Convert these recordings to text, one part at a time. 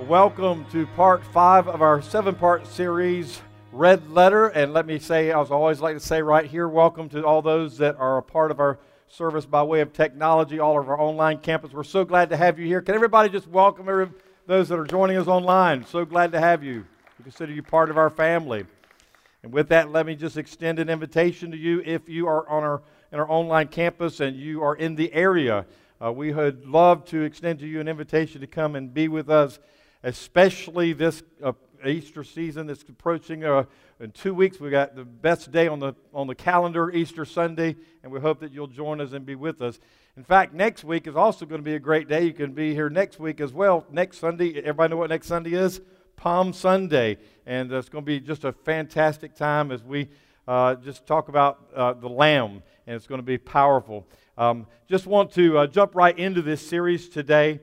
Welcome to part 5 of our 7-part series, Red Letter. And let me say, as I always like to say right here, welcome to all those that are a part of our service by way of technology, all of our online campus. We're so glad to have you here. Can everybody just welcome those that are joining us online? So glad to have you. We consider you part of our family. And with that, let me just extend an invitation to you if you are in our online campus and you are in the area. We would love to extend to you an invitation to come and be with us, especially this Easter season that's approaching. In 2 weeks, we got the best day on the calendar, Easter Sunday, and we hope that you'll join us and be with us. In fact, next week is also going to be a great day. You can be here next week as well. Next Sunday, everybody know what next Sunday is? Palm Sunday, and it's going to be just a fantastic time as we just talk about the Lamb, and it's going to be powerful. Just want to jump right into this series today.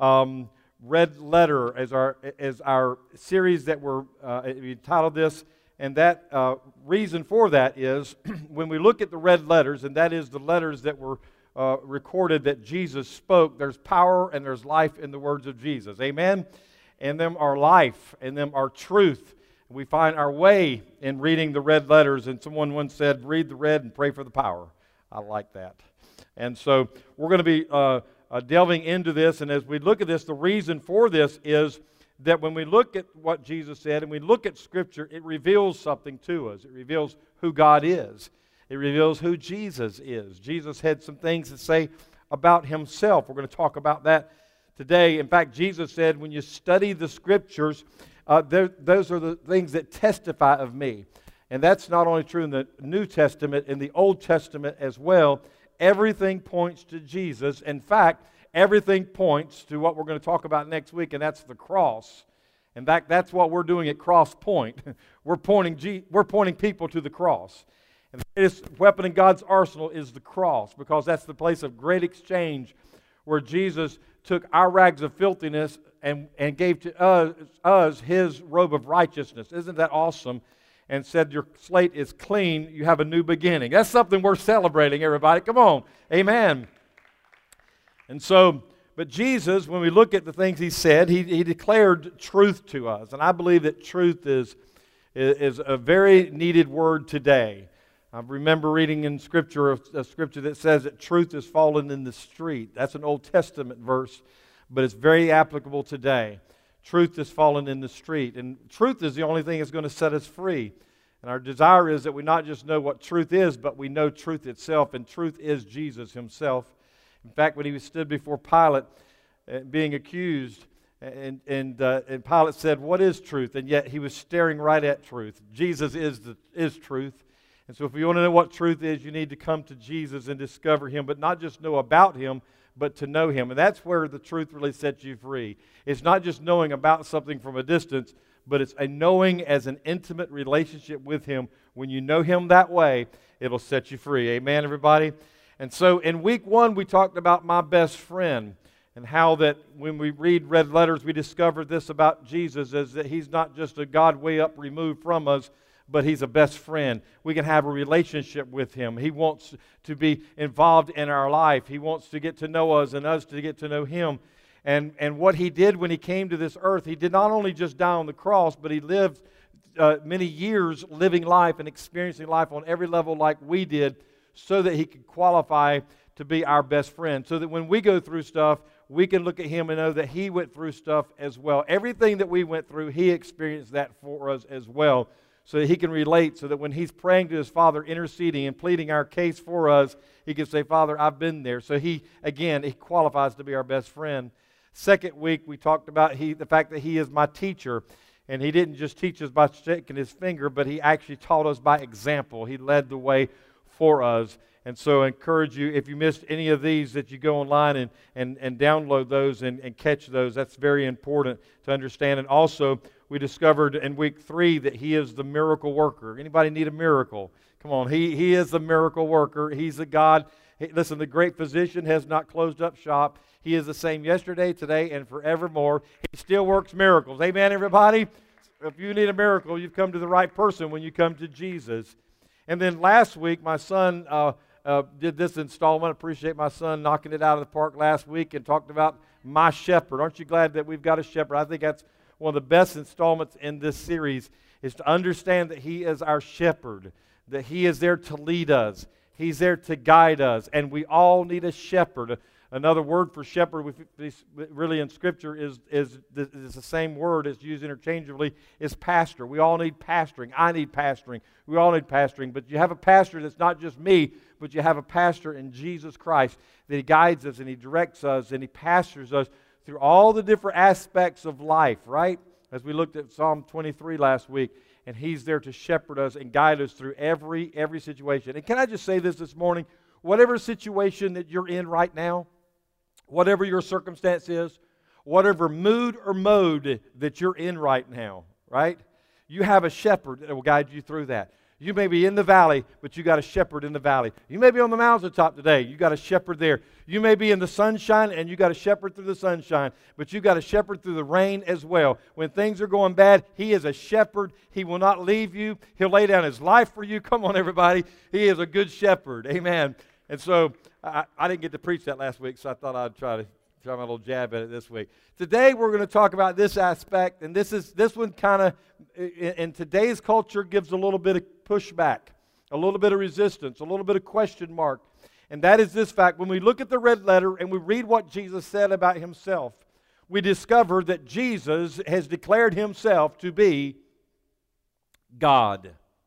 Red Letter as our series that we titled this, and that reason for that is when we look at the red letters, and that is the letters that were recorded that Jesus spoke, there's power and there's life in the words of Jesus. Amen? And them are life, and them are truth. We find our way in reading the red letters, and someone once said, read the red and pray for the power. I like that. And so we're going to be delving into this, and as we look at this, the reason for this is that when we look at what Jesus said and we look at Scripture, it reveals something to us. It reveals who God is. It reveals who Jesus is. Jesus had some things to say about himself. We're going to talk about that today. In fact, Jesus said, when you study the Scriptures, those are the things that testify of me. And that's not only true in the New Testament, in the Old Testament as well. Everything points to Jesus. In fact, everything points to what we're going to talk about next week, and that's the cross. In fact, that's what we're doing at Cross Point. We're pointing people to the cross. And the greatest weapon in God's arsenal is the cross, because that's the place of great exchange where Jesus took our rags of filthiness and gave to us his robe of righteousness. Isn't that awesome? And said, your slate is clean, you have a new beginning. That's something worth celebrating, everybody. Come on. Amen. And so, but Jesus, when we look at the things he said, he declared truth to us. And I believe that truth is a very needed word today. I remember reading in Scripture a scripture that says that truth is fallen in the street. That's an Old Testament verse, but it's very applicable today. Truth is fallen in the street. And truth is the only thing that's going to set us free. And our desire is that we not just know what truth is, but we know truth itself. And truth is Jesus himself. In fact, when he stood before Pilate being accused, and Pilate said, what is truth? And yet he was staring right at truth. Jesus is truth. And so if you want to know what truth is, you need to come to Jesus and discover him, but not just know about him, but to know him. And that's where the truth really sets you free. It's not just knowing about something from a distance, but it's a knowing as an intimate relationship with him. When you know him that way, it'll set you free. Amen, everybody? And so in week 1, we talked about my best friend and how that when we read red letters, we discover this about Jesus, is that he's not just a God way up removed from us, but he's a best friend. We can have a relationship with him. He wants to be involved in our life. He wants to get to know us and us to get to know him. And what he did when he came to this earth, he did not only just die on the cross, but he lived many years living life and experiencing life on every level like we did, so that he could qualify to be our best friend. So that when we go through stuff, we can look at him and know that he went through stuff as well. Everything that we went through, he experienced that for us as well. So that he can relate, so that when he's praying to his Father, interceding and pleading our case for us, he can say, Father, I've been there. So he qualifies to be our best friend. Second week, we talked about the fact that he is my teacher. And he didn't just teach us by shaking his finger, but he actually taught us by example. He led the way for us. And so I encourage you, if you missed any of these, that you go online and download those and catch those. That's very important to understand. And also, we discovered in week 3 that he is the miracle worker. Anybody need a miracle? Come on, he is the miracle worker. He's a God. Listen, the great physician has not closed up shop. He is the same yesterday, today, and forevermore. He still works miracles. Amen, everybody? If you need a miracle, you've come to the right person when you come to Jesus. And then last week, my son did this installment. Appreciate my son knocking it out of the park last week and talked about my shepherd. Aren't you glad that we've got a shepherd? I think that's one of the best installments in this series, is to understand that he is our shepherd, that he is there to lead us. He's there to guide us, and we all need a shepherd. Another word for shepherd, really in Scripture, is the same word. It's used interchangeably, is pastor. We all need pastoring. I need pastoring. We all need pastoring. But you have a pastor that's not just me, but you have a pastor in Jesus Christ, that he guides us and he directs us and he pastors us through all the different aspects of life, right? As we looked at Psalm 23 last week, and he's there to shepherd us and guide us through every situation. And can I just say this morning? Whatever situation that you're in right now, whatever your circumstance is, whatever mood or mode that you're in right now, right? You have a shepherd that will guide you through that. You may be in the valley, but you got a shepherd in the valley. You may be on the mountaintop today. You got a shepherd there. You may be in the sunshine, and you got a shepherd through the sunshine, but you got a shepherd through the rain as well. When things are going bad, he is a shepherd. He will not leave you. He'll lay down his life for you. Come on, everybody. He is a good shepherd. Amen. And so I didn't get to preach that last week, so I thought I'd try my little jab at it this week. Today we're going to talk about this aspect, and this one kind of, in today's culture, gives a little bit of pushback, a little bit of resistance, a little bit of question mark. And that is this fact: when we look at the red letter and we read what Jesus said about himself, we discover that Jesus has declared himself to be God.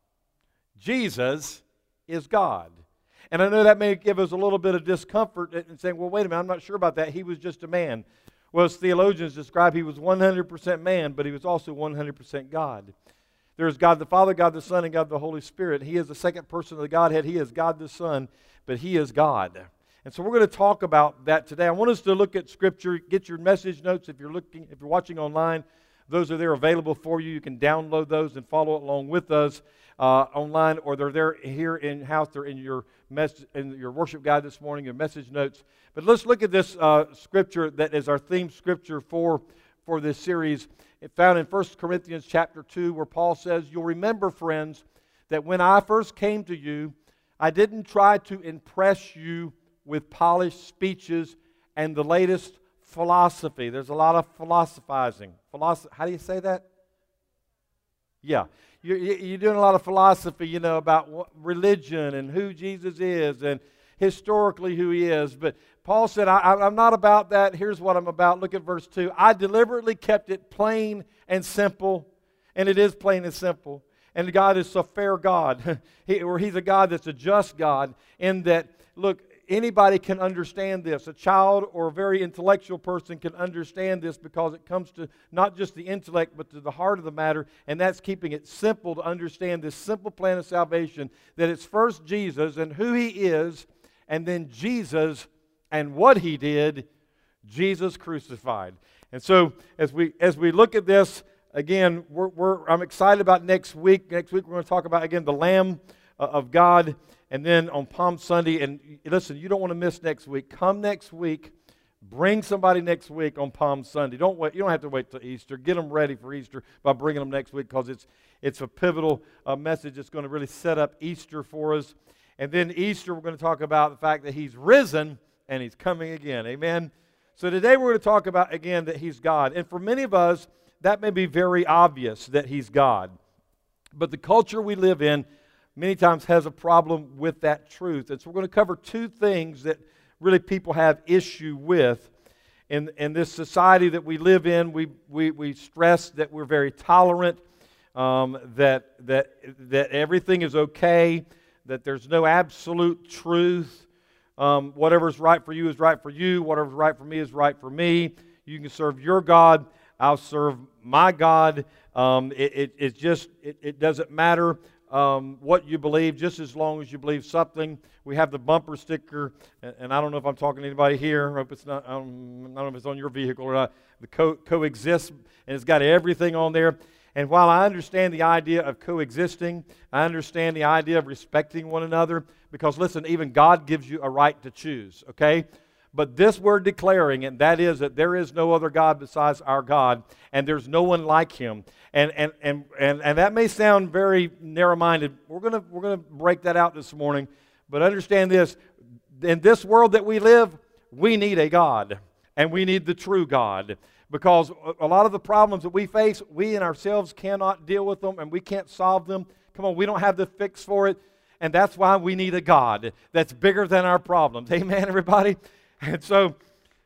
Jesus is God. And I know that may give us a little bit of discomfort in saying, well, wait a minute, I'm not sure about that. He was just a man. Well, as theologians describe, he was 100% man, but he was also 100% God. There's God the Father, God the Son, and God the Holy Spirit. He is the second person of the Godhead. He is God the Son, but he is God. And so we're going to talk about that today. I want us to look at Scripture. Get your message notes if you're watching online. Those are there available for you. You can download those and follow along with us online, or they're there here in house. They're in your worship guide this morning, your message notes. But let's look at this scripture that is our theme scripture for this series. It's found in 1 Corinthians chapter 2, where Paul says, "You'll remember, friends, that when I first came to you, I didn't try to impress you with polished speeches and the latest philosophy." There's a lot of philosophizing. How do you say that? Yeah. You're doing a lot of philosophy, about religion and who Jesus is and historically who he is. But Paul said, I'm not about that. Here's what I'm about. Look at verse 2. "I deliberately kept it plain and simple," and it is plain and simple. And God is a fair God. He's a God that's a just God, in that, look, anybody can understand this. A child or a very intellectual person can understand this, because it comes to not just the intellect, but to the heart of the matter, and that's keeping it simple to understand this simple plan of salvation, that it's first Jesus and who he is, and then Jesus and what he did, Jesus crucified. And so as we look at this, again, I'm excited about next week. Next week we're going to talk about, again, the Lamb of God. And then on Palm Sunday, and listen, you don't want to miss next week. Come next week. Bring somebody next week on Palm Sunday. Don't wait. You don't have to wait till Easter. Get them ready for Easter by bringing them next week, because it's a pivotal message that's going to really set up Easter for us. And then Easter, we're going to talk about the fact that he's risen and he's coming again. Amen? So today we're going to talk about, again, that he's God. And for many of us, that may be very obvious that he's God. But the culture we live in many times has a problem with that truth. And so we're going to cover two things that really people have issue with. In this society that we live in, we stress that we're very tolerant, that everything is okay, that there's no absolute truth. Whatever's right for you is right for you. Whatever's right for me is right for me. You can serve your God. I'll serve my God. It doesn't matter what you believe, just as long as you believe something. We have the bumper sticker, and I don't know if I'm talking to anybody here. I hope it's not. I don't know if it's on your vehicle or not. The coexist, and it's got everything on there. And while I understand the idea of coexisting, I understand the idea of respecting one another, because listen, even God gives you a right to choose. Okay. But this we're declaring, and that is that there is no other God besides our God, and there's no one like him. And that may sound very narrow-minded. We're gonna break that out this morning. But understand this, in this world that we live, we need a God, and we need the true God. Because a lot of the problems that we face, we in ourselves cannot deal with them, and we can't solve them. Come on, we don't have the fix for it, and that's why we need a God that's bigger than our problems. Amen, everybody? And so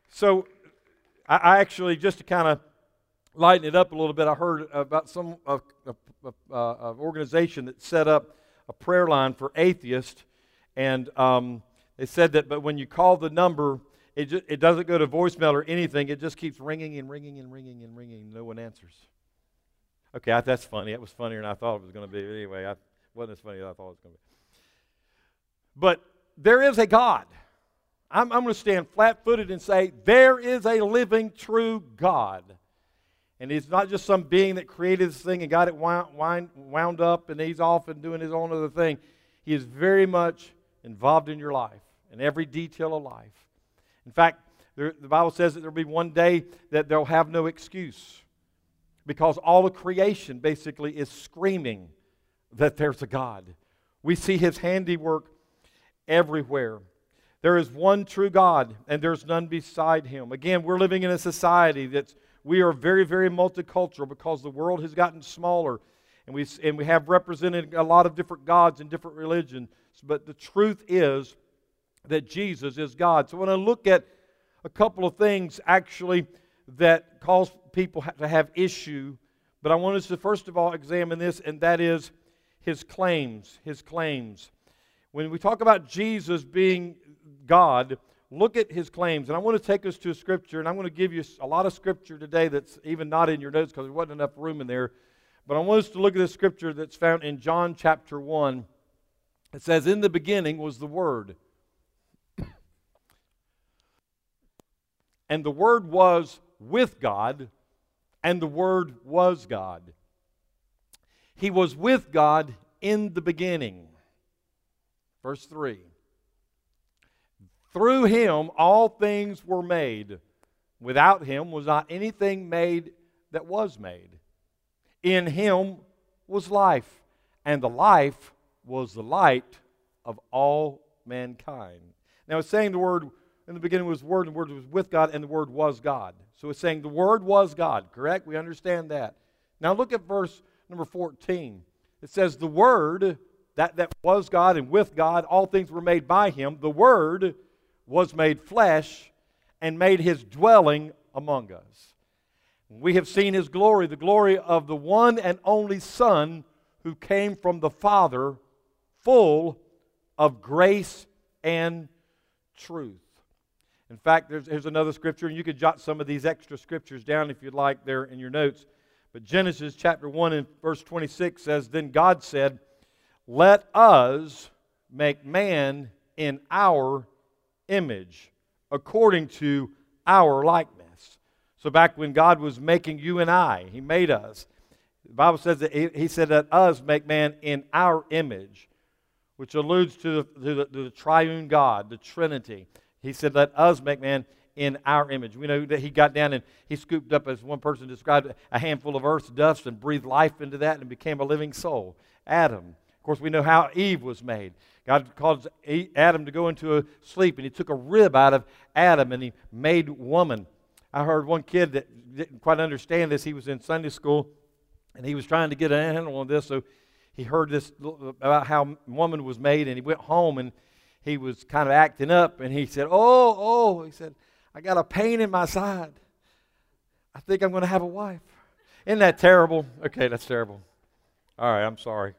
I actually, just to kind of lighten it up a little bit, I heard about some organization that set up a prayer line for atheists, and they said that, but when you call the number, it doesn't go to voicemail or anything. It just keeps ringing and ringing and ringing and ringing. No one answers. Okay, that's funny. That was funnier than I thought it was going to be. Anyway, it wasn't as funny as I thought it was going to be. But there is a God. I'm going to stand flat-footed and say, there is a living, true God. And He's not just some being that created this thing and got it wound up and He's off and doing His own other thing. He is very much involved in your life, in every detail of life. In fact, the Bible says that there will be one day that they'll have no excuse, because all of creation basically is screaming that there's a God. We see His handiwork everywhere. There is one true God, and there's none beside Him. Again, we're living in a society we are very, very multicultural, because the world has gotten smaller, and we have represented a lot of different gods and different religions. But the truth is that Jesus is God. So when I look at a couple of things actually that cause people to have issue, but I want us to first of all examine this, and that is His claims. His claims. When we talk about Jesus being God, look at His claims. And I want to take us to a scripture, and I'm going to give you a lot of scripture today that's even not in your notes because there wasn't enough room in there. But I want us to look at this scripture that's found in John chapter 1. It says, "In the beginning was the Word, and the Word was with God, and the Word was God. He was with God in the beginning." Verse 3. "Through Him all things were made. Without Him was not anything made that was made. In Him was life, and the life was the light of all mankind." Now it's saying the Word, in the beginning was the Word, and the Word was with God, and the Word was God. So it's saying the Word was God, correct? We understand that. Now look at verse number 14. It says the Word, that was God and with God, all things were made by Him. The Word was made flesh and made His dwelling among us. We have seen His glory, the glory of the one and only Son who came from the Father, full of grace and truth. In fact, here's another scripture, and you could jot some of these extra scriptures down if you'd like there in your notes. But Genesis chapter 1 and verse 26 says, "Then God said, let us make man in our image, according to our likeness." So back when God was making you and I, He made us. The Bible says that He said, "Let us make man in our image," which alludes to the triune God, the Trinity. He said, "Let us make man in our image." We know that He got down and He scooped up, as one person described it, a handful of earth's dust and breathed life into that and became a living soul. Adam. Of course, we know how Eve was made. God caused Adam to go into a sleep, and He took a rib out of Adam, and He made woman. I heard one kid that didn't quite understand this. He was in Sunday school, and he was trying to get an handle on this, so he heard this about how woman was made, and he went home, and he was kind of acting up, and he said, he said, "I got a pain in my side. I think I'm going to have a wife." Isn't that terrible? Okay, that's terrible. All right, I'm sorry.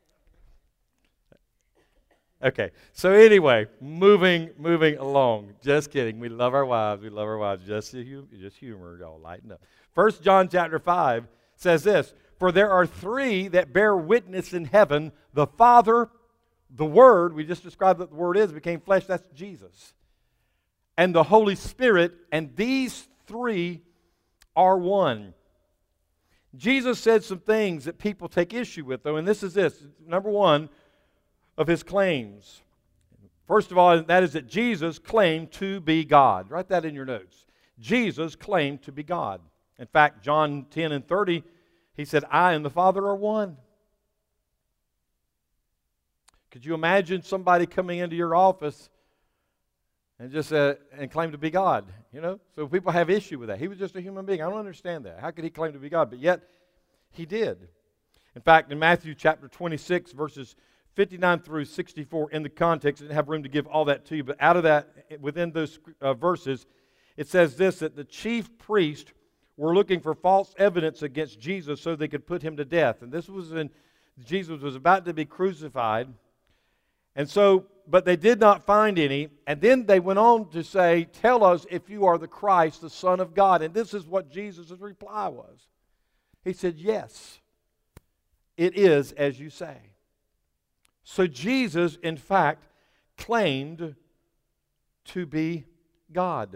Okay, so anyway, moving along. Just kidding. We love our wives. We love our wives. Just humor, y'all. Lighten up. 1 John chapter 5 says this, "For there are three that bear witness in heaven, the Father, the Word," we just described what the Word is, became flesh, that's Jesus, "and the Holy Spirit, and these three are one." Jesus said some things that people take issue with, though, and this is this. Number one of His claims. First of all, that is that Jesus claimed to be God. Write that in your notes. Jesus claimed to be God. In fact, John 10 and 30, He said, "I and the Father are one." Could you imagine somebody coming into your office and just and claim to be God? You know, so people have issue with that. He was just a human being. I don't understand that. How could he claim to be God? But yet, he did. In fact, in Matthew chapter 26, verses 59 through 64, in the context, I didn't have room to give all that to you, but out of that, within those verses, it says this, that the chief priests were looking for false evidence against Jesus so they could put him to death. And this was when Jesus was about to be crucified. And so, but they did not find any. And then they went on to say, tell us if you are the Christ, the Son of God. And this is what Jesus' reply was. He said, yes, it is as you say. So Jesus, in fact, claimed to be God.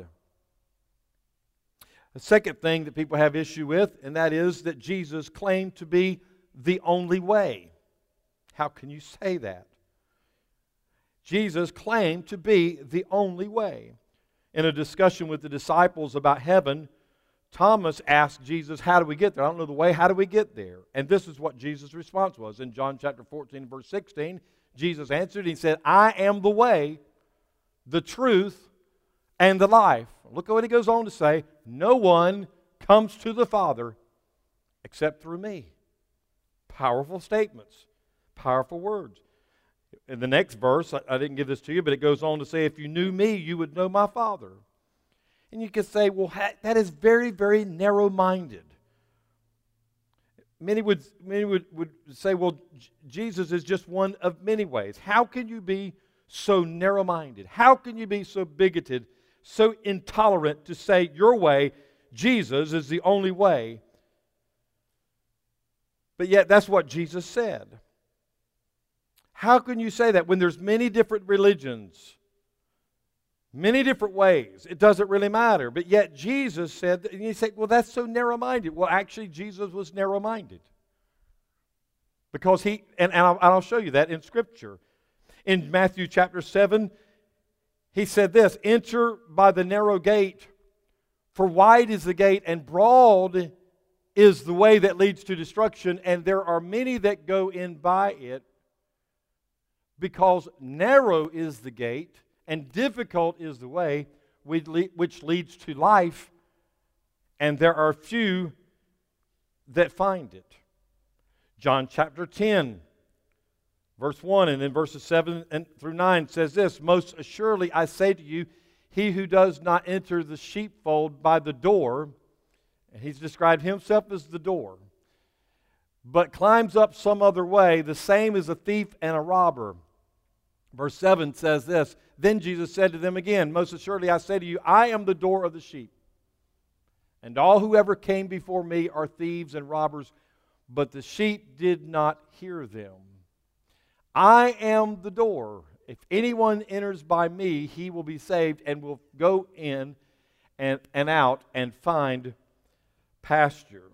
The second thing that people have issue with, and that is that Jesus claimed to be the only way. How can you say that? Jesus claimed to be the only way. In a discussion with the disciples about heaven, Thomas asked Jesus, how do we get there? I don't know the way. How do we get there? And this is what Jesus' response was. In John chapter 14, verse 16, Jesus answered, he said, I am the way, the truth, and the life. Look at what he goes on to say. No one comes to the Father except through me. Powerful statements. Powerful words. In the next verse, I didn't give this to you, but it goes on to say, if you knew me, you would know my Father. And you could say, well, that is very, very narrow-minded. Many would say, well, Jesus is just one of many ways. How can you be so narrow-minded? How can you be so bigoted, so intolerant to say your way, Jesus is the only way? But yet that's what Jesus said. How can you say that when there's many different religions, many different ways? It doesn't really matter. But yet Jesus said, and you say, well, that's so narrow-minded. Well, actually, Jesus was narrow-minded. Because he, and I'll show you that in Scripture. In Matthew chapter 7, he said this, enter by the narrow gate, for wide is the gate, and broad is the way that leads to destruction, and there are many that go in by it, because narrow is the gate, and difficult is the way which leads to life, and there are few that find it. John chapter 10, verse 1, and then verses 7 through 9 says this, most assuredly I say to you, he who does not enter the sheepfold by the door, and he's described himself as the door, but climbs up some other way, the same is a thief and a robber. Verse 7 says this, then Jesus said to them again, most assuredly I say to you, I am the door of the sheep. And all who ever came before me are thieves and robbers, but the sheep did not hear them. I am the door. If anyone enters by me, he will be saved and will go in and out and find pasture.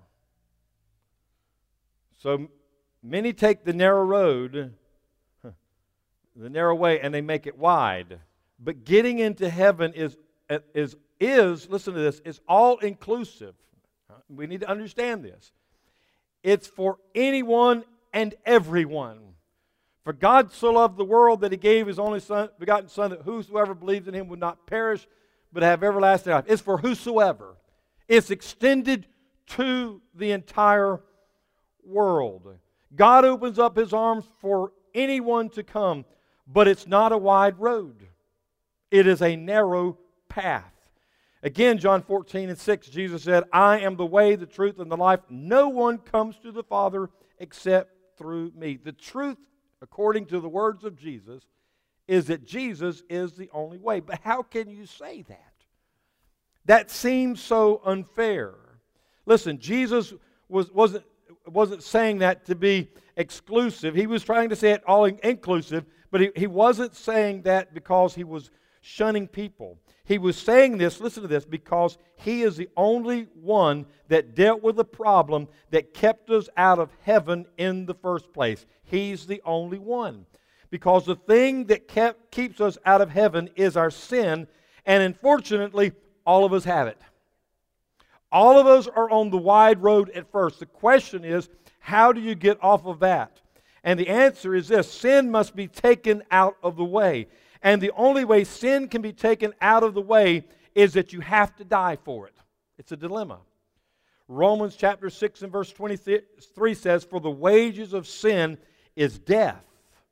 So many take the narrow road, the narrow way, and they make it wide. But getting into heaven is listen to this, is all inclusive. We need to understand this. It's for anyone and everyone. For God so loved the world that he gave his only begotten Son, that whosoever believes in him would not perish, but have everlasting life. It's for whosoever. It's extended to the entire world. God opens up his arms for anyone to come, but it's not a wide road. It is a narrow path. Again, John 14 and 6, Jesus said, I am the way, the truth, and the life. No one comes to the Father except through me. The truth, according to the words of Jesus, is that Jesus is the only way. But how can you say that? That seems so unfair. Listen, Jesus wasn't saying that to be exclusive. He was trying to say it all inclusive, but he wasn't saying that because he was shunning people. He was saying this, listen to this, because he is the only one that dealt with the problem that kept us out of heaven in the first place. He's the only one. Because the thing that keeps us out of heaven is our sin, and unfortunately, all of us have it. All of us are on the wide road at first. The question is, how do you get off of that? And the answer is this: sin must be taken out of the way. And the only way sin can be taken out of the way is that you have to die for it. It's a dilemma. Romans chapter 6 and verse 23 says, "For the wages of sin is death."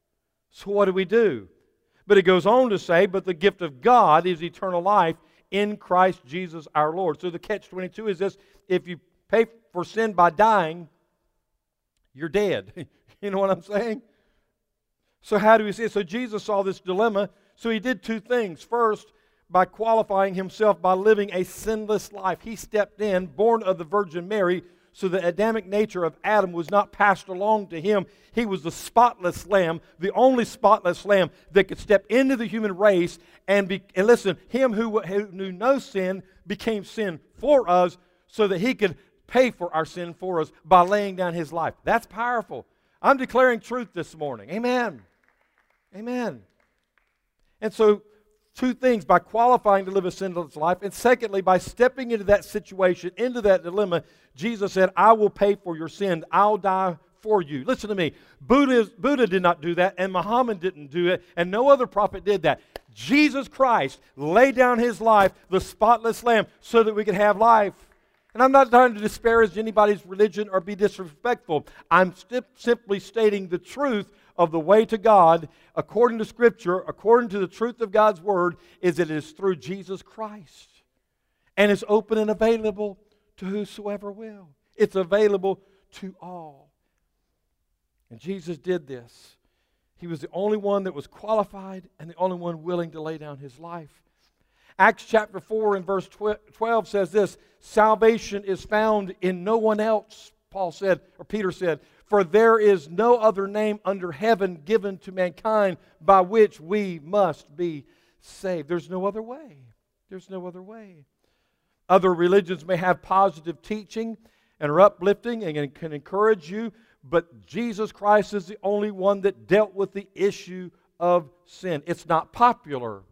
So what do we do? But it goes on to say, "But the gift of God is eternal life in Christ Jesus our Lord." So the catch-22 is this: if you pay for sin by dying, you're dead. You know what I'm saying? So how do we see it? So Jesus saw this dilemma, so He did two things. First, by qualifying Himself by living a sinless life. He stepped in, born of the Virgin Mary, so the Adamic nature of Adam was not passed along to Him. He was the spotless lamb, the only spotless lamb that could step into the human race and listen, Him who knew no sin became sin for us so that He could pay for our sin for us by laying down His life. That's powerful. I'm declaring truth this morning. Amen. Amen. And so, two things: by qualifying to live a sinless life, and secondly, by stepping into that situation, into that dilemma, Jesus said, "I will pay for your sin. I'll die for you." Listen to me. Buddha did not do that, and Muhammad didn't do it, and no other prophet did that. Jesus Christ laid down His life, the spotless lamb, so that we could have life. And I'm not trying to disparage anybody's religion or be disrespectful. I'm simply stating the truth of the way to God, according to Scripture, according to the truth of God's Word, is that it is through Jesus Christ. And it's open and available to whosoever will. It's available to all. And Jesus did this. He was the only one that was qualified and the only one willing to lay down His life. Acts chapter 4 and verse 12 says this: "Salvation is found in no one else," Paul said, or Peter said, "for there is no other name under heaven given to mankind by which we must be saved." There's no other way. There's no other way. Other religions may have positive teaching and are uplifting and can encourage you, but Jesus Christ is the only one that dealt with the issue of sin. It's not popular,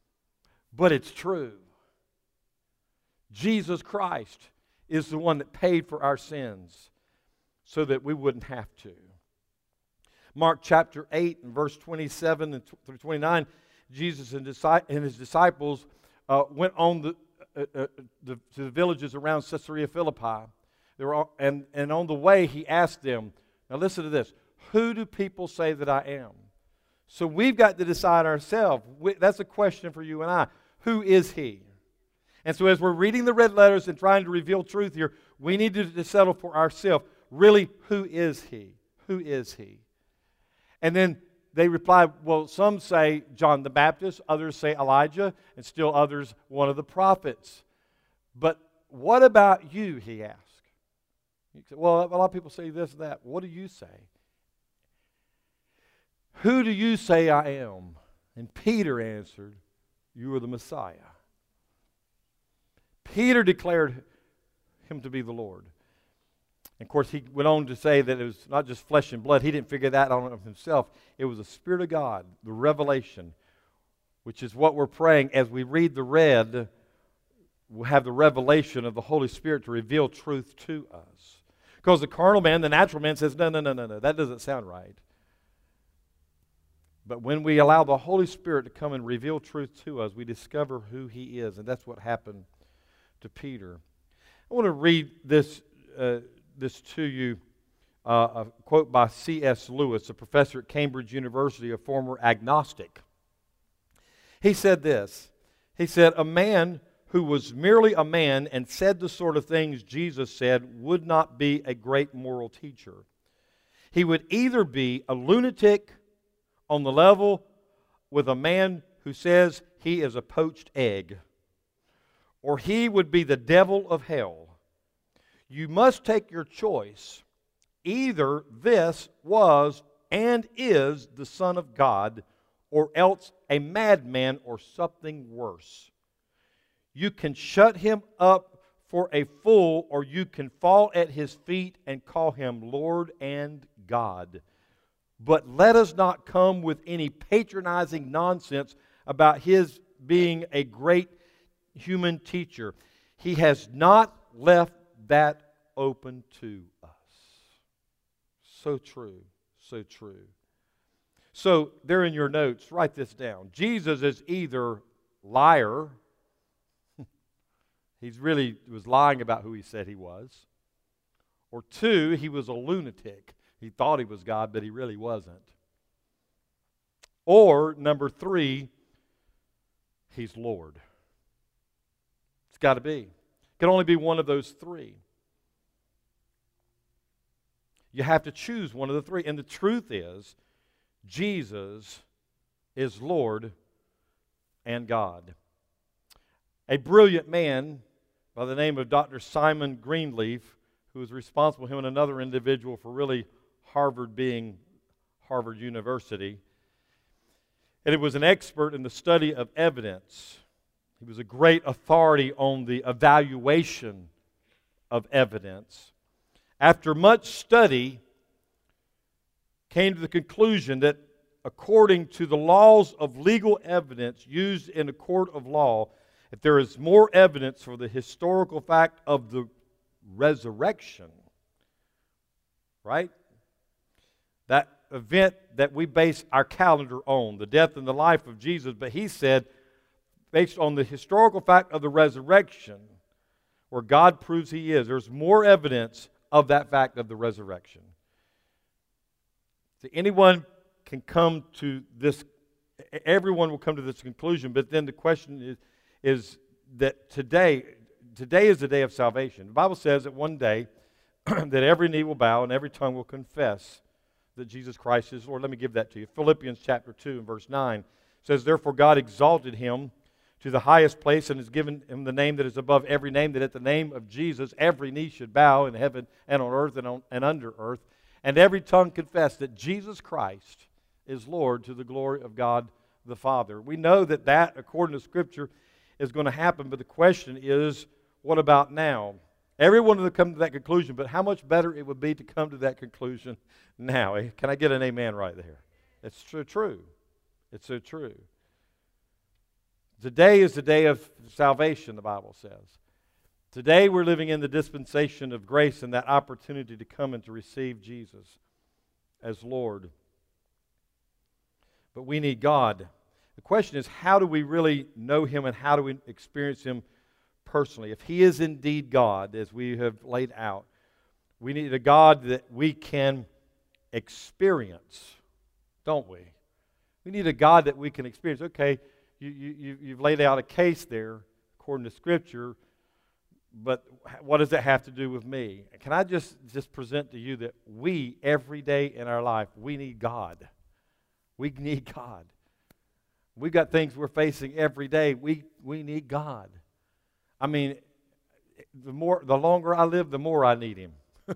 but it's true. Jesus Christ is the one that paid for our sins so that we wouldn't have to. Mark chapter 8 and verse 27 through 29, Jesus and His disciples went on to the villages around Caesarea Philippi. And on the way, He asked them, now listen to this: "Who do people say that I am?" So we've got to decide ourselves. That's a question for you and I. Who is He? And so as we're reading the red letters and trying to reveal truth here, we need to settle for ourselves. Really, who is He? Who is He? And then they replied, well, some say John the Baptist, others say Elijah, and still others one of the prophets. But what about you, He asked. He said, well, a lot of people say this and that. What do you say? Who do you say I am? And Peter answered, "You are the Messiah." Peter declared Him to be the Lord. And of course, he went on to say that it was not just flesh and blood. He didn't figure that out of himself. It was the Spirit of God, the revelation, which is what we're praying as we read the red. We'll have the revelation of the Holy Spirit to reveal truth to us. Because the carnal man, the natural man says, no, that doesn't sound right. But when we allow the Holy Spirit to come and reveal truth to us, we discover who He is. And that's what happened to Peter. I want to read this to you, a quote by C.S. Lewis, a professor at Cambridge University, a former agnostic. He said this. He said, "A man who was merely a man and said the sort of things Jesus said would not be a great moral teacher. He would either be a lunatic on the level with a man who says he is a poached egg, or he would be the devil of hell. You must take your choice. Either this was and is the Son of God, or else a madman or something worse. You can shut him up for a fool, or you can fall at his feet and call him Lord and God. But let us not come with any patronizing nonsense about his being a great human teacher. He has not left that open to us." So true. So true. So there in your notes, write this down. Jesus is either liar, he really was lying about who he said he was, or two, he was a lunatic. He thought he was God, but he really wasn't. Or, number three, he's Lord. It's got to be. It can only be one of those three. You have to choose one of the three. And the truth is, Jesus is Lord and God. A brilliant man by the name of Dr. Simon Greenleaf, who was responsible, him and another individual, for really Harvard being Harvard University. And it was an expert in the study of evidence. He was a great authority on the evaluation of evidence. After much study, came to the conclusion that according to the laws of legal evidence used in a court of law, if there is more evidence for the historical fact of the resurrection, right? That event that we base our calendar on, the death and the life of Jesus, but he said, based on the historical fact of the resurrection, where God proves he is, there's more evidence of that fact of the resurrection. So anyone can come to this, everyone will come to this conclusion, but then the question is that today is the day of salvation. The Bible says that one day that every knee will bow and every tongue will confess that Jesus Christ is Lord. Let me give that to you. Philippians chapter 2 and verse 9 says, "Therefore God exalted him to the highest place and has given him the name that is above every name, that at the name of Jesus every knee should bow in heaven and on earth and under earth, and every tongue confess that Jesus Christ is Lord, to the glory of God the Father." We know that according to Scripture, is going to happen, but the question is, what about now? Everyone will come to that conclusion, but how much better it would be to come to that conclusion now. Can I get an amen right there? It's so true. It's so true. Today is the day of salvation, the Bible says. Today we're living in the dispensation of grace and that opportunity to come and to receive Jesus as Lord. But we need God. The question is, how do we really know Him and how do we experience Him personally? If He is indeed God, as we have laid out, we need a God that we can experience, don't we? We need a God that we can experience. Okay, you've laid out a case there according to Scripture, but what does that have to do with me? Can I just present to you that we, every day in our life, we need God. We need God. We've got things we're facing every day. We need God. I mean, the longer I live, the more I need Him.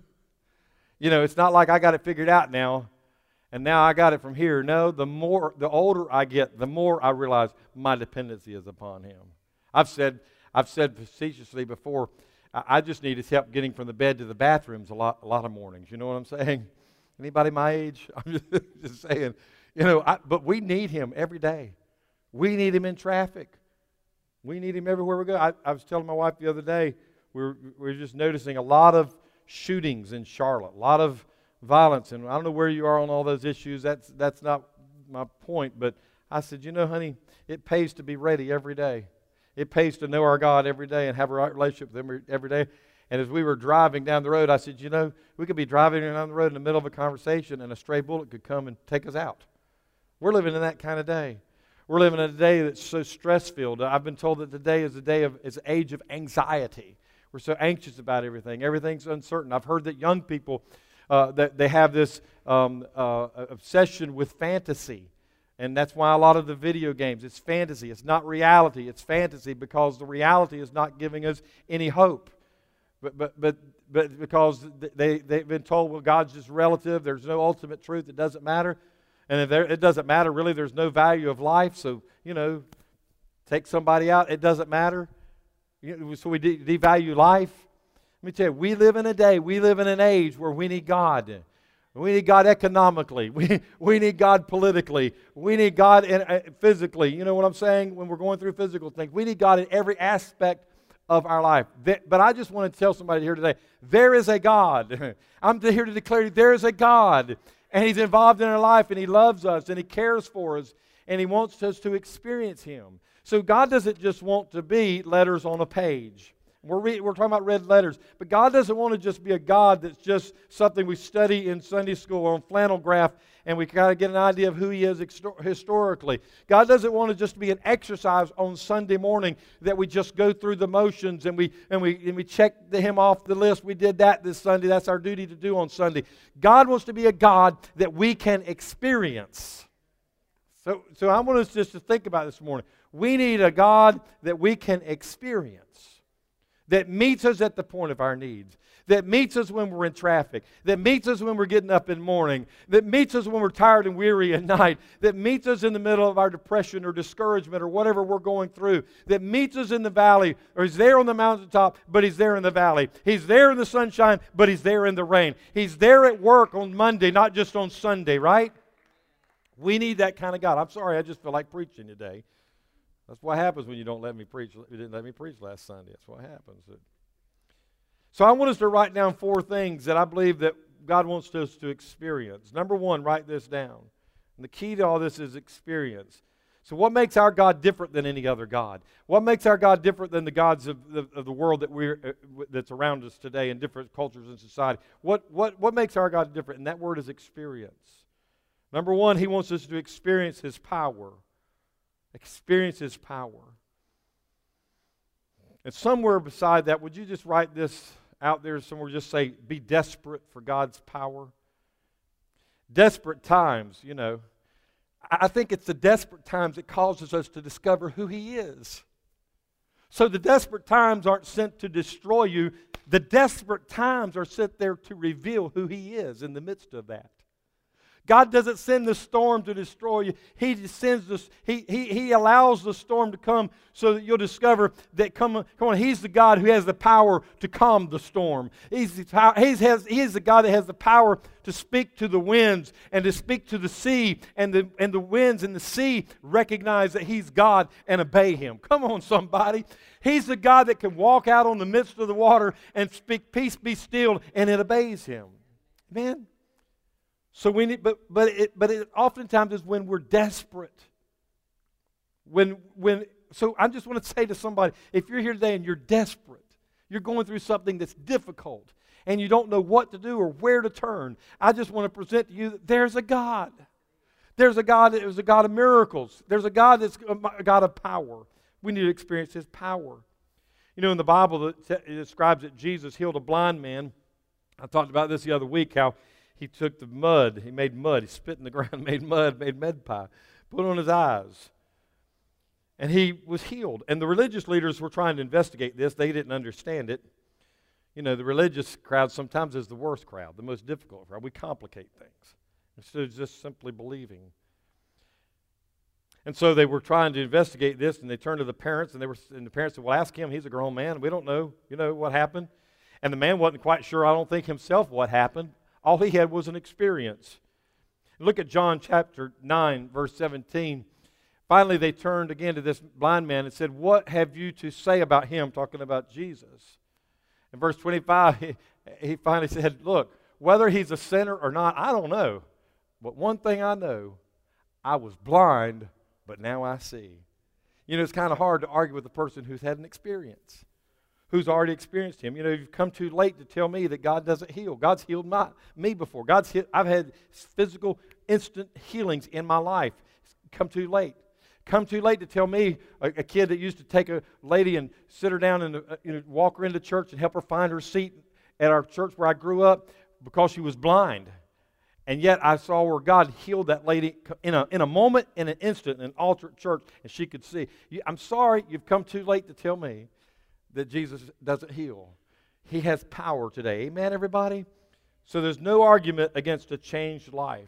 You know, it's not like I got it figured out now, and now I got it from here. No, the older I get, the more I realize my dependency is upon Him. I've said facetiously before, I just need His help getting from the bed to the bathrooms a lot of mornings. You know what I'm saying? Anybody my age? I'm just saying. You know, but we need Him every day. We need Him in traffic. We need Him everywhere we go. I was telling my wife the other day, we're just noticing a lot of shootings in Charlotte, a lot of violence, and I don't know where you are on all those issues. That's not my point, but I said, you know, honey, it pays to be ready every day. It pays to know our God every day and have a right relationship with Him every day. And as we were driving down the road, I said, you know, we could be driving down the road in the middle of a conversation and a stray bullet could come and take us out. We're living in that kind of day. We're living in a day that's so stress-filled. I've been told that today is an age of anxiety. We're so anxious about everything. Everything's uncertain. I've heard that young people, that they have this obsession with fantasy. And that's why a lot of the video games, it's fantasy. It's not reality. It's fantasy because the reality is not giving us any hope. But because they've been told, well, God's just relative. There's no ultimate truth. It doesn't matter. And if it doesn't matter, really, there's no value of life. So, you know, take somebody out. It doesn't matter. So we devalue life. Let me tell you, we live in a day, we live in an age where we need God. We need God economically. We need God politically. We need God physically. You know what I'm saying? When we're going through physical things, we need God in every aspect of our life. But I just want to tell somebody here today, there is a God. I'm here to declare there is a God. And He's involved in our life, and He loves us, and He cares for us, and He wants us to experience Him. So God doesn't just want to be letters on a page. We're talking about red letters. But God doesn't want to just be a God that's just something we study in Sunday school or on flannel graph and we kind of get an idea of who He is historically. God doesn't want to just be an exercise on Sunday morning that we just go through the motions and we check Him off the list. We did that this Sunday. That's our duty to do on Sunday. God wants to be a God that we can experience. So I want us just to think about this morning. We need a God that we can experience, that meets us at the point of our needs, that meets us when we're in traffic, that meets us when we're getting up in the morning, that meets us when we're tired and weary at night, that meets us in the middle of our depression or discouragement or whatever we're going through, that meets us in the valley, or He's there on the mountaintop, but He's there in the valley. He's there in the sunshine, but He's there in the rain. He's there at work on Monday, not just on Sunday, right? We need that kind of God. I'm sorry, I just feel like preaching today. That's what happens when you don't let me preach. You didn't let me preach last Sunday. That's what happens. So I want us to write down 4 things that I believe that God wants us to experience. Number 1, write this down. And the key to all this is experience. So what makes our God different than any other God? What makes our God different than the gods of the world that's around us today in different cultures and society? What makes our God different? And that word is experience. Number 1, He wants us to experience His power. Experience His power. And somewhere beside that, would you just write this out there somewhere? Just say, be desperate for God's power. Desperate times, you know. I think it's the desperate times that causes us to discover who He is. So the desperate times aren't sent to destroy you. The desperate times are sent there to reveal who He is in the midst of that. God doesn't send the storm to destroy you. He just sends this. He allows the storm to come so that you'll discover that come on. He's the God who has the power to calm the storm. He is the God that has the power to speak to the winds and to speak to the sea, and the winds and the sea recognize that He's God and obey Him. Come on, somebody. He's the God that can walk out on the midst of the water and speak, "Peace, be still," and it obeys Him. Amen. So we need, but it oftentimes is when we're desperate. So I just want to say to somebody, if you're here today and you're desperate, you're going through something that's difficult, and you don't know what to do or where to turn, I just want to present to you that there's a God. There's a God that is a God of miracles. There's a God that's a God of power. We need to experience His power. You know, in the Bible, it describes that Jesus healed a blind man. I talked about this the other week, how He took the mud, He made mud, He spit in the ground, made mud pie, put on his eyes, and he was healed. And the religious leaders were trying to investigate this. They didn't understand it. You know, the religious crowd sometimes is the worst crowd, the most difficult crowd. We complicate things instead of just simply believing. And so they were trying to investigate this, and they turned to the parents, and the parents said, "Well, ask him. He's a grown man. We don't know, what happened." And the man wasn't quite sure, I don't think himself, what happened. All he had was an experience. Look at John chapter 9, verse 17. Finally, they turned again to this blind man and said, "What have you to say about him?" Talking about Jesus. In verse 25, he finally said, "Look, whether he's a sinner or not, I don't know. But one thing I know, I was blind, but now I see." You know, it's kind of hard to argue with a person who's had an experience, who's already experienced Him. You know, you've come too late to tell me that God doesn't heal. God's healed me before. I've had physical, instant healings in my life. Come too late. Come too late to tell me, a kid that used to take a lady and sit her down and walk her into church and help her find her seat at our church where I grew up because she was blind. And yet I saw where God healed that lady in a moment, in an instant, in an altar church, and she could see. I'm sorry, you've come too late to tell me that Jesus doesn't heal. He has power today. Amen, everybody? So there's no argument against a changed life.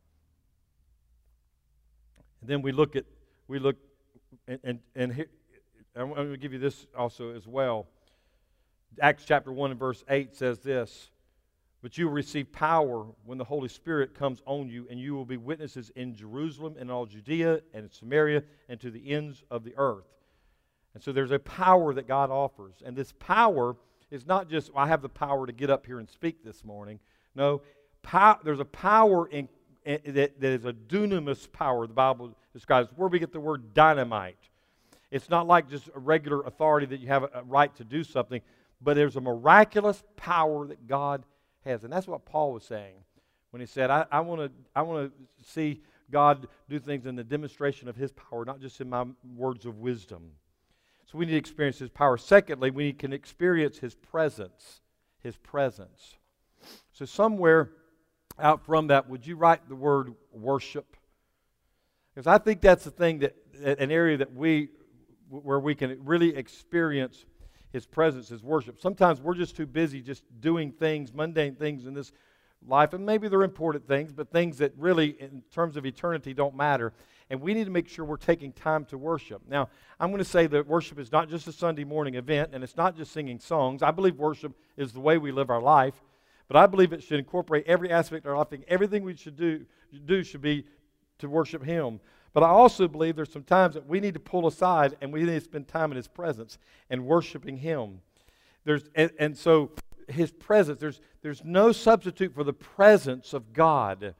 And then we look, and here, I'm going to give you this also as well. Acts chapter 1 and verse 8 says this, "But you will receive power when the Holy Spirit comes on you, and you will be witnesses in Jerusalem and all Judea and Samaria and to the ends of the earth." And so there's a power that God offers. And this power is not just, I have the power to get up here and speak this morning. No, there's a power that is a dunamis power, the Bible describes, where we get the word dynamite. It's not like just a regular authority that you have a right to do something, but there's a miraculous power that God has. And that's what Paul was saying when he said, I want to see God do things in the demonstration of His power, not just in my words of wisdom. So we need to experience His power. Secondly, we can experience His presence. His presence. So somewhere out from that, would you write the word worship? Because I think that's the thing an area that where we can really experience His presence, His worship. Sometimes we're just too busy just doing things, mundane things in this life, and maybe they're important things, but things that really, in terms of eternity, don't matter. And we need to make sure we're taking time to worship. Now, I'm going to say that worship is not just a Sunday morning event, and it's not just singing songs. I believe worship is the way we live our life, but I believe it should incorporate every aspect of our life. I think everything we should do should be to worship Him. But I also believe there's some times that we need to pull aside and we need to spend time in His presence and worshiping Him. And so His presence, there's no substitute for the presence of God.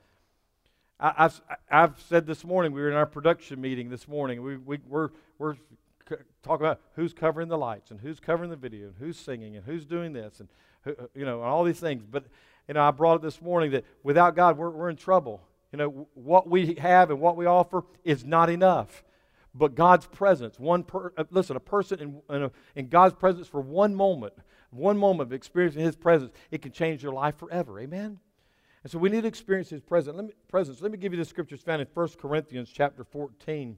I've said this morning, we were in our production meeting this morning, we're talking about who's covering the lights and who's covering the video and who's singing and who's doing this and all these things. But I brought it this morning that without God we're in trouble. What we have and what we offer is not enough. But God's presence, a person in God's presence for one moment of experiencing His presence, it can change your life forever. Amen? And so we need to experience His presence. Let me give you the scriptures found in 1 Corinthians chapter 14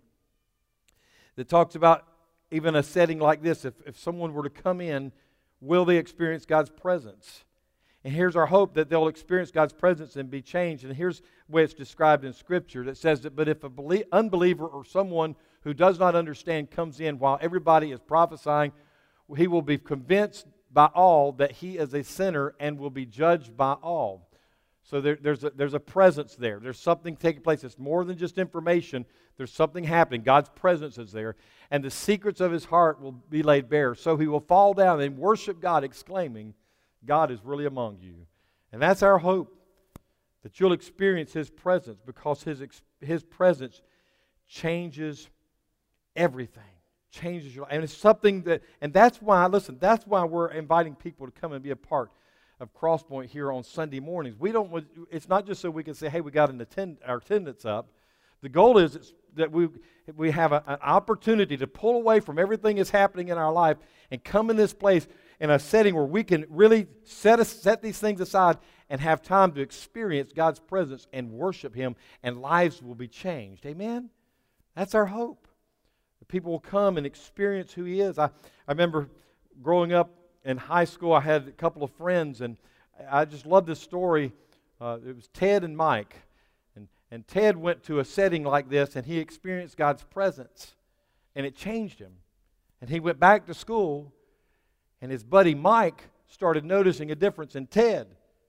that talks about even a setting like this. If someone were to come in, will they experience God's presence? And here's our hope that they'll experience God's presence and be changed. And here's the way it's described in Scripture that says that, but if an unbeliever or someone who does not understand comes in while everybody is prophesying, he will be convinced by all that he is a sinner and will be judged by all. So there's a presence there. There's something taking place. It's more than just information. There's something happening. God's presence is there. And the secrets of his heart will be laid bare. So he will fall down and worship God, exclaiming, God is really among you. And that's our hope, that you'll experience His presence, because His presence changes everything. Changes your life. And it's something that's why we're inviting people to come and be a part of Crosspoint here on Sunday mornings. It's not just so we can say, hey, we got our attendance up. The goal is that we have an opportunity to pull away from everything that's happening in our life and come in this place in a setting where we can really set these things aside and have time to experience God's presence and worship Him, and lives will be changed. Amen? That's our hope. The people will come and experience who He is. I remember growing up in high school, I had a couple of friends, and I just love this story. It was Ted and Mike. And Ted went to a setting like this, and he experienced God's presence, and it changed him. And he went back to school, and his buddy Mike started noticing a difference in Ted.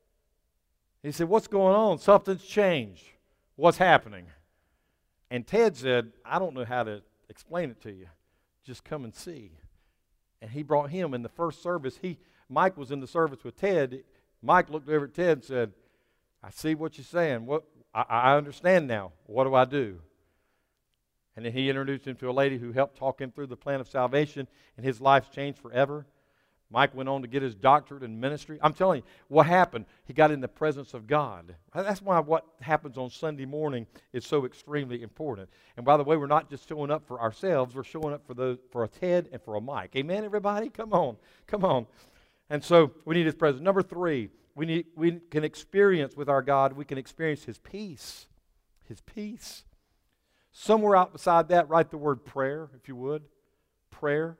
He said, what's going on? Something's changed. What's happening? And Ted said, I don't know how to explain it to you. Just come and see. And he brought him in the first service. Mike was in the service with Ted. Mike looked over at Ted and said, I see what you're saying. I understand now. What do I do? And then he introduced him to a lady who helped talk him through the plan of salvation, and his life's changed forever. Mike went on to get his doctorate in ministry. I'm telling you, what happened? He got in the presence of God. That's why what happens on Sunday morning is so extremely important. And by the way, we're not just showing up for ourselves. We're showing up for a Ted and for a Mike. Amen, everybody? Come on. And so we need His presence. Number 3, we can experience with our God, we can experience His peace. His peace. Somewhere out beside that, write the word prayer, if you would. Prayer.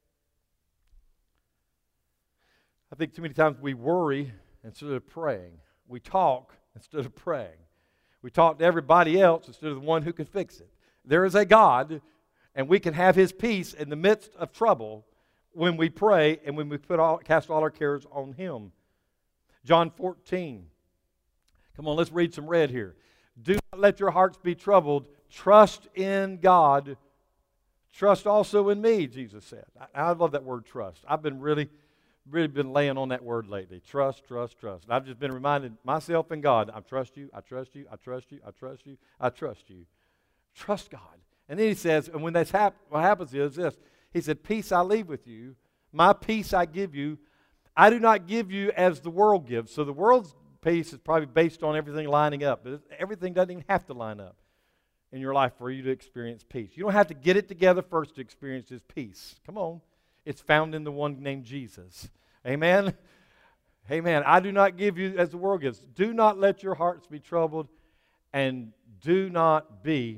I think too many times we worry instead of praying. We talk instead of praying. We talk to everybody else instead of the one who can fix it. There is a God, and we can have His peace in the midst of trouble when we pray and when we cast all our cares on Him. John 14. Come on, let's read some red here. Do not let your hearts be troubled. Trust in God. Trust also in me, Jesus said. I love that word trust. I've been really really been laying on that word lately. Trust, trust, trust. And I've just been reminding myself and God, I trust you, I trust you, I trust you, I trust you, I trust you. Trust God. And then he says, and when that's what happens is this. He said, peace I leave with you. My peace I give you. I do not give you as the world gives. So the world's peace is probably based on everything lining up. But everything doesn't even have to line up in your life for you to experience peace. You don't have to get it together first to experience His peace. Come on. It's found in the one named Jesus. Amen? Amen. I do not give you as the world gives. Do not let your hearts be troubled, and do not be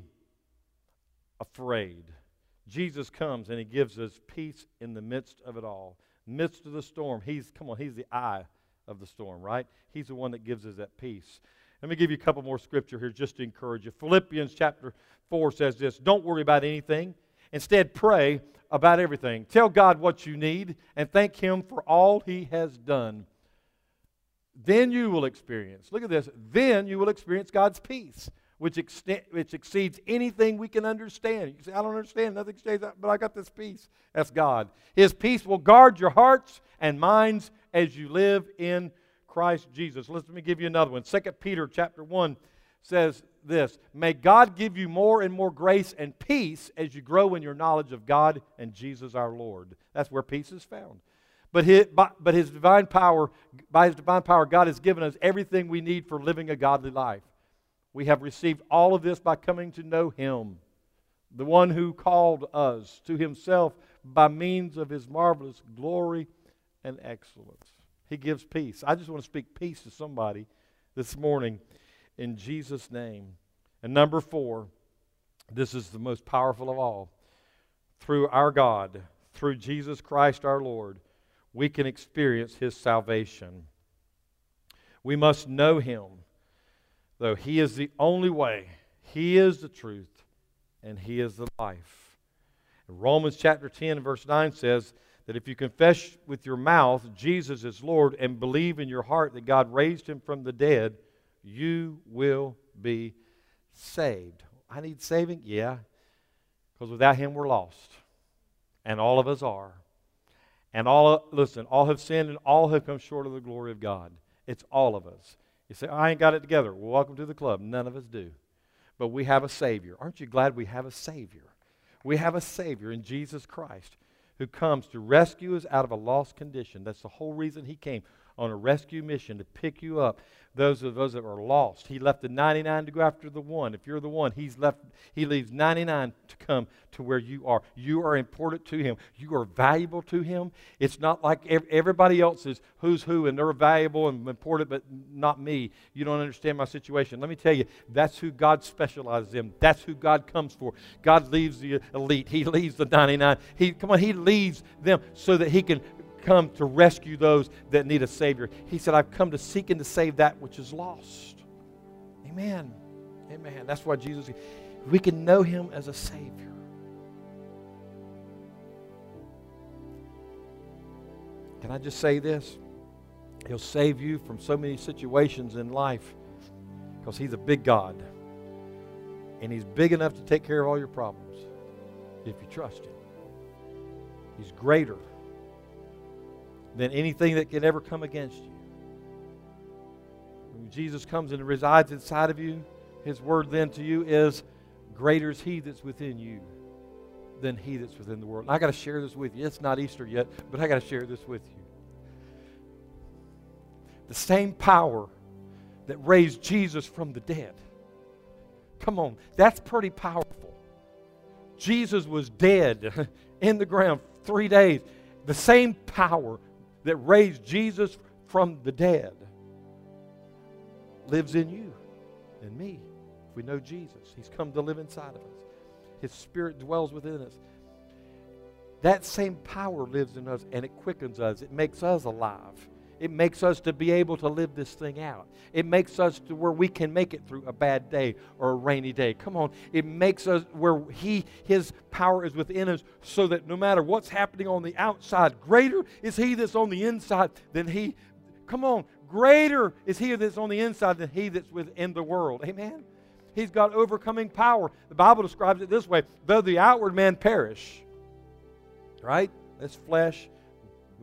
afraid. Jesus comes and He gives us peace in the midst of it all. Midst of the storm. He's the eye of the storm, right? He's the one that gives us that peace. Let me give you a couple more scripture here just to encourage you. Philippians chapter 4 says this, don't worry about anything. Instead, pray about everything. Tell God what you need and thank Him for all He has done. Then you will experience, look at this, then you will experience God's peace, which exceeds anything we can understand. You say, I don't understand, nothing exceeds that, but I got this peace. That's God. His peace will guard your hearts and minds as you live in Christ Jesus. Let me give you another one. 2 Peter chapter 1 says this, may God give you more and more grace and peace as you grow in your knowledge of God and Jesus our Lord. That's where peace is found. But by His divine power, God has given us everything we need for living a godly life. We have received all of this by coming to know Him, the one who called us to Himself by means of His marvelous glory and excellence. He gives peace. I just want to speak peace to somebody this morning in Jesus' name. And number 4, this is the most powerful of all. Through our God, through Jesus Christ our Lord, we can experience His salvation. We must know Him, though He is the only way, He is the truth, and He is the life. Romans chapter 10 verse 9 says that if you confess with your mouth Jesus is Lord and believe in your heart that God raised Him from the dead, you will be saved. I need saving? Yeah. Because without Him we're lost. And all of us are. And all have sinned and all have come short of the glory of God. It's all of us. You say, I ain't got it together. Well, welcome to the club. None of us do. But we have a Savior. Aren't you glad we have a Savior? We have a Savior in Jesus Christ who comes to rescue us out of a lost condition. That's the whole reason He came on a rescue mission, to pick you up, those of us that are lost. He left the 99 to go after the one. If you're the one, He leaves 99 to come to where you are. You are important to Him. You are valuable to Him. It's not like everybody else is who's who, and they're valuable and important, but not me. You don't understand my situation. Let me tell you, that's who God specializes in. That's who God comes for. God leaves the elite. He leaves the 99. He leaves them so that He can come to rescue those that need a Savior. He said, I've come to seek and to save that which is lost. Amen. Amen. That's why Jesus, we can know Him as a Savior. Can I just say this? He'll save you from so many situations in life because He's a big God. And He's big enough to take care of all your problems if you trust Him. He's greater than anything that can ever come against you. When Jesus comes and resides inside of you, His word then to you is, greater is He that's within you than he that's within the world. And I got to share this with you. It's not Easter yet, but I got to share this with you. The same power that raised Jesus from the dead. Come on, that's pretty powerful. Jesus was dead in the ground 3 days. The same power that raised Jesus from the dead lives in you and me. If we know Jesus, He's come to live inside of us. His Spirit dwells within us. That same power lives in us, and it quickens us. It makes us alive. It makes us to be able to live this thing out. It makes us to where we can make it through a bad day or a rainy day. Come on. It makes us where His power is within us so that no matter what's happening on the outside, greater is He that's on the inside than he. Come on. Greater is He that's on the inside than he that's within the world. Amen? He's got overcoming power. The Bible describes it this way. Though the outward man perish, right? That's flesh. We got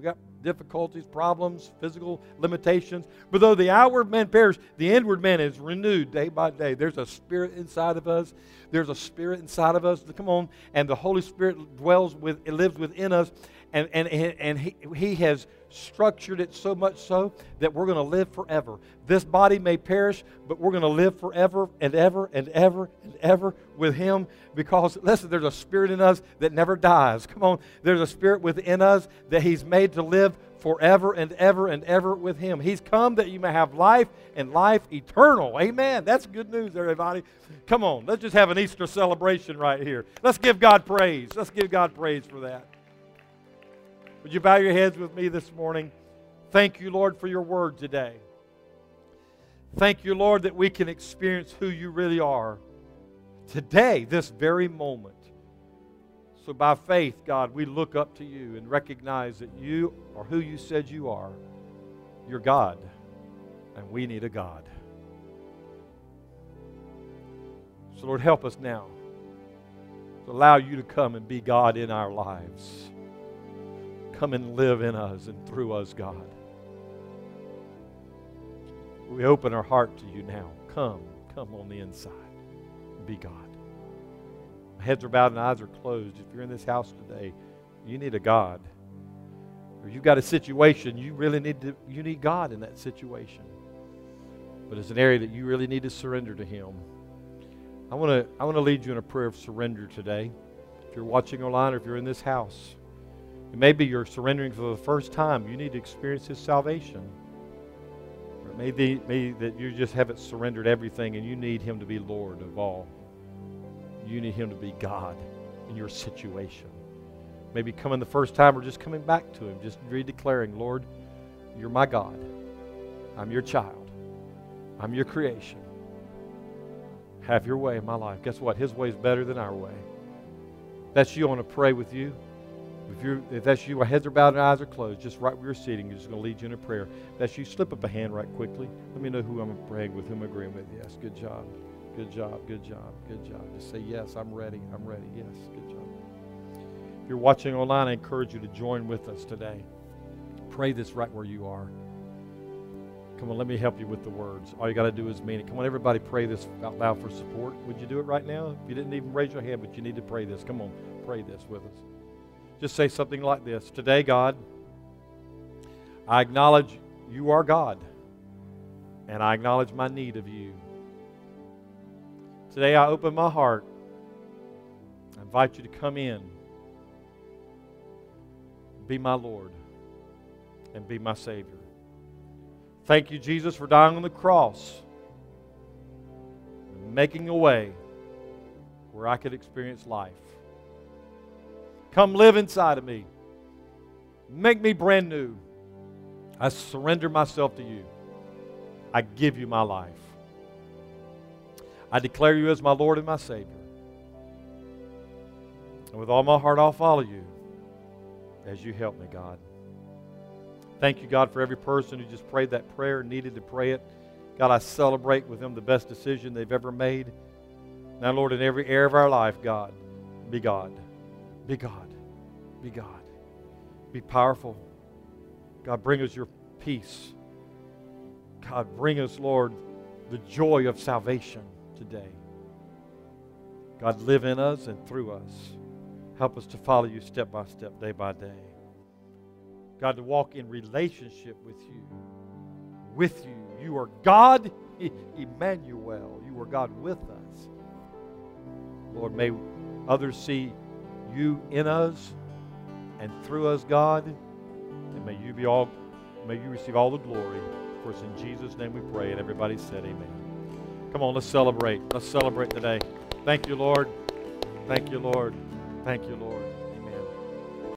difficulties, problems, physical limitations. But though the outward man perish, the inward man is renewed day by day. There's a spirit inside of us. There's a spirit inside of us. Come on. And the Holy Spirit lives within us. And he has structured it so much so that we're going to live forever. This body may perish, but we're going to live forever and ever and ever and ever with Him, because, listen, there's a spirit in us that never dies. Come on. There's a spirit within us that He's made to live forever and ever and ever with Him. He's come that you may have life and life eternal. Amen. That's good news, everybody. Come on. Let's just have an Easter celebration right here. Let's give God praise. Let's give God praise for that. Would you bow your heads with me this morning? Thank you, Lord, for your word today. Thank you, Lord, that we can experience who you really are today, this very moment. So by faith, God, we look up to you and recognize that you are who you said you are. You're God, and we need a God. So, Lord, help us now to allow you to come and be God in our lives. Come and live in us and through us, God. We open our heart to you now. Come on the inside. Be God. Heads are bowed and eyes are closed. If you're in this house today, you need a God. Or you've got a situation, you need God in that situation. But it's an area that you really need to surrender to Him. I want to lead you in a prayer of surrender today. If you're watching online or if you're in this house, maybe you're surrendering for the first time. You need to experience His salvation. Or it may be that you just haven't surrendered everything and you need Him to be Lord of all. You need Him to be God in your situation. Maybe coming the first time or just coming back to Him, just redeclaring, Lord, you're my God. I'm your child. I'm your creation. Have your way in my life. Guess what? His way is better than our way. That's you. I want to pray with you. If that's you, our heads are bowed and eyes are closed, just right where you're sitting, you're just going to lead you in a prayer. If that's you, slip up a hand right quickly. Let me know who I'm praying with, who I'm agreeing with. Yes, good job. Good job, good job, good job. Just say, yes, I'm ready. I'm ready. Yes, good job. If you're watching online, I encourage you to join with us today. Pray this right where you are. Come on, let me help you with the words. All you got to do is mean it. Come on, everybody, pray this out loud for support. Would you do it right now? If you didn't even raise your hand, but you need to pray this. Come on, pray this with us. Just say something like this. Today, God, I acknowledge you are God, and I acknowledge my need of you. Today, I open my heart. I invite you to come in, be my Lord, and be my Savior. Thank you, Jesus, for dying on the cross and making a way where I could experience life. Come live inside of me. Make me brand new. I surrender myself to you. I give you my life. I declare you as my Lord and my Savior. And with all my heart, I'll follow you as you help me, God. Thank you, God, for every person who just prayed that prayer and needed to pray it. God, I celebrate with them the best decision they've ever made. Now, Lord, in every area of our life, God, be God. Be God. Be God. Be powerful. God, bring us your peace. God, bring us, Lord, the joy of salvation today. God, live in us and through us. Help us to follow you step by step, day by day. God, to walk in relationship with you. With you. You are God, Emmanuel. You are God with us. Lord, may others see you in us and through us, God. And may you receive all the glory. For it's in Jesus' name we pray. And everybody said amen. Come on, let's celebrate. Let's celebrate today. Thank you, Lord. Thank you, Lord. Thank you, Lord.